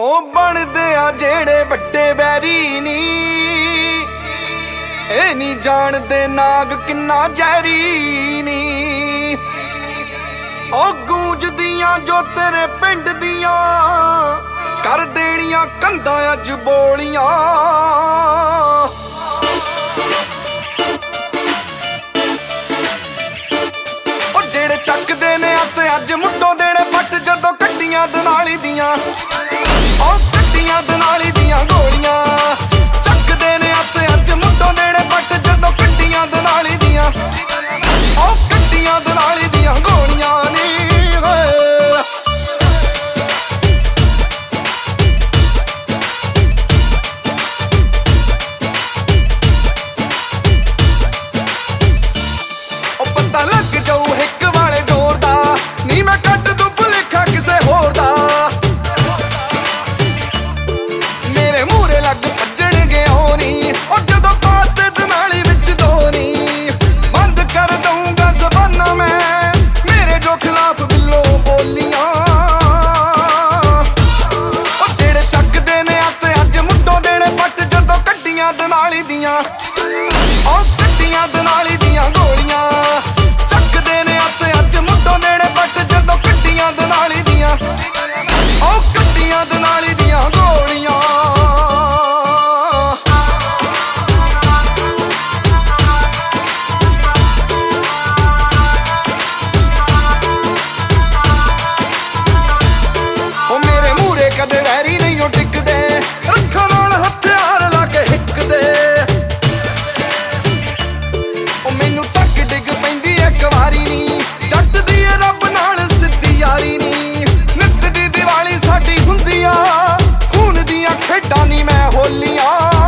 ਉਹ ਬਣਦੇ ਆ ਜਿਹੜੇ ਵੱਡੇ ਵੈਰੀ ਨੀ, ਇਹ ਨਹੀਂ ਜਾਣਦੇ ਨਾਗ ਕਿੰਨਾ ਜ਼ਹਿਰੀ ਨੀ। ਉਹ ਗੂੰਜਦੀਆਂ ਜੋ ਤੇਰੇ ਪਿੰਡ ਦੀਆਂ, ਕਰ ਦੇਣੀਆਂ ਕੰਧਾਂ ਅੱਜ ਬੋਲੀਆਂ। ਉਹ ਜਿਹੜੇ ਚੱਕਦੇ ਨੇ ਅਤੇ ਅੱਜ ਮੁੱਢੋਂ ਦੇਣੇ ਪੱਟ, ਜਦੋਂ ਕੱਟੀਆਂ ਦਨਾਲੀ ਦੀਆਂ, ਉਹ ਕੱਟੀਆਂ ਦਨਾਲੀ ਦੀਆਂ ਗੋਲੀਆਂ। ਚੱਕਦੇ ਨੇ ਅਤੇ ਅੱਜ ਮੁੱਢੋਂ ਦੇਣੇ ਪੱਟ, ਜਦੋਂ ਕੱਟੀਆਂ ਦਨਾਲੀ ਦੀਆਂ, ਉਹ ਕੱਟੀਆਂ ਦਨਾਲੀ ਦੀਆਂ ਗੋਲੀਆਂ ਨੀ। ਉਹ ਪਤਾ ਲੱਗ ਜਾਊ ਹਿੱਕ ਵਾਲੇ ਜ਼ੋਰ ਦਾ, ਨੀ ਮੈਂ ਕੱਢ ਦੂੰ ਭੁਲੇਖਾ ਕਿਸੇ ਹੋਰ ਦਾ। ਮੇਰੇ ਮੂਹਰੇ ਲੱਗ ਭੱਜਣਗੇ ਉਹ ਨੀ, ਉਹ ਜਦੋਂ ਬਾਤ ਦਨਾਲੀ ਵਿੱਚ ਦੋ ਨੀ। ਬੰਦ ਕਰ ਦਊਂਗਾ ਜ਼ਬਾਨਾਂ ਮੈਂ, ਮੇਰੇ ਜੋ ਖਿਲਾਫ ਬਿੱਲੋ ਬੋਲੀਆਂ। ਉਹ ਜਿਹੜੇ ਚੱਕਦੇ ਨੇ ਅਤੇ ਅੱਜ ਮੁੱਢੋਂ ਦੇਣੇ ਪੱਟ, ਜਦੋਂ ਕੱਟੀਆਂ ਦਨਾਲੀ ਦੀਆਂ, ਉਹ ਕੱਟੀਆਂ ਦਨਾਲੀ ਦੀਆਂ ਗੋਲੀਆਂ। ਚੱਕਦੇ ਨੇ ਅਤੇ ਅੱਜ ਮੁੱਢੋਂ ਦੇਣੇ ਪੱਟ, ਜਦੋਂ ਕੱਟੀਆਂ ਦਨਾਲੀ ਦੀਆਂ, ਉਹ ਕੱਟੀਆਂ ਦਨਾਲੀ ਦੀਆਂ ਗੋਲੀਆਂ। ਉਹ ਮੇਰੇ ਮੂਹਰੇ ਕਦੇ ਵੈਰੀ ਨਹੀਂ ਉਹ ਟਿਕਦੇ, ਰੱਖਾਂ ਨਾਲ ਹਥਿਆਰ ਲਾ ਕੇ ਹਿੱਕਦੇ। ਉਹ ਮੈਨੂੰ ਤੱਕ ਡਿੱਗ ਪੈਂਦੀ ਇੱਕ ਵਾਰੀ ਨੀ, ਜੱਟ ਦੀ ਰੱਬ ਨਾਲ ਸਿੱਧੀ ਯਾਰੀ ਨੀ। ਨਿੱਤ ਦੀ ਦੀਵਾਲੀ ਸਾਡੀ ਹੁੰਦੀ ਆ, ਖੂਨ ਦੀਆਂ ਖੇਡਾਂ ਨੀ ਮੈਂ ਹੋਲੀਆਂ।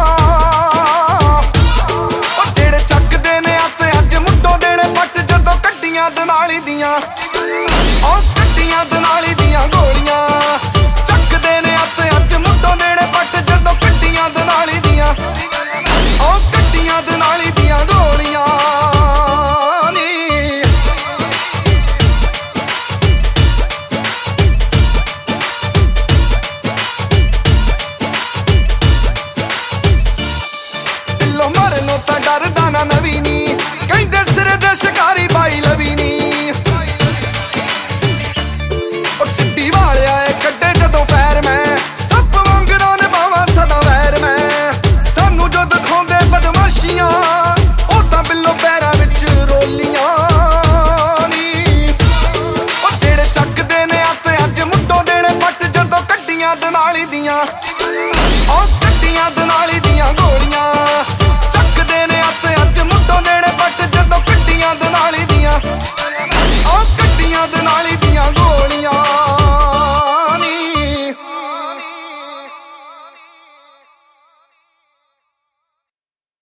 ਉਹ ਜਿਹੜੇ ਚੱਕਦੇ ਨੇ ਅਤੇ ਅੱਜ ਮੁੱਢੋਂ ਦੇਣੇ ਪੱਟ, ਜਦੋਂ ਕੱਟੀਆਂ ਦਨਾਲੀ ਦੀਆਂ, ਉਹ ਕੱਟੀਆਂ ਦਨਾਲੀ ਦੀਆਂ ਗੋਲੀਆਂ। ਚੱਕਦੇ ਨੇ ਅਤੇ ਅੱਜ ਮੁੱਢੋਂ ਦੇਣੇ ਪੱਟ, ਜਦੋਂ ਕੱਟੀਆਂ ਦਨਾਲੀ ਦੀਆਂ, ਉਹ ਕੱਟੀਆਂ ਦਨਾਲੀ ਦੀਆਂ ਗੋਲੀਆਂ ਨੀ। ਦਿਲੋਂ ਮਰਨੋਂ ਤਾਂ ਡਰਦਾ ਨਾ ਨਵੀਂ ਨੀ, ਕਹਿੰਦੇ ਸਿਰੇ ਦੇ ਸ਼ਿਕਾਰੀ ਬਾਈ ਲਵੀ ਨੀ। ਉਹ ਚਿੱਟੀ ਵਾਲਿਆ ਏ ਕੱਢੇ ਜਦੋਂ ਫੈਰ ਮੈਂ, ਸੱਪ ਵਾਂਗਰਾਂ ਨਿਭਾਵਾਂ ਸਦਾ ਵੈਰ ਮੈਂ। ਸਾਨੂੰ ਜੋ ਦਿਖਾਉਂਦੇ ਬਦਮਾਸ਼ੀਆਂ, ਉਹ ਤਾਂ ਬਿੱਲੋ ਪੈਰਾਂ ਵਿੱਚ ਰੋਲੀਆਂ ਨੀ। ਉਹ ਜਿਹੜੇ ਚੱਕਦੇ ਨੇ ਅਤੇ ਅੱਜ ਮੁੱਢੋਂ ਦੇਣੇ ਪੱਟ, ਜਦੋਂ ਕੱਟੀਆਂ ਦਨਾਲੀ ਦੀਆਂ, ਉਹ ਕੱਟੀਆਂ ਦਨਾਲੀ ਦੀਆਂ ਗੋਲੀਆਂ।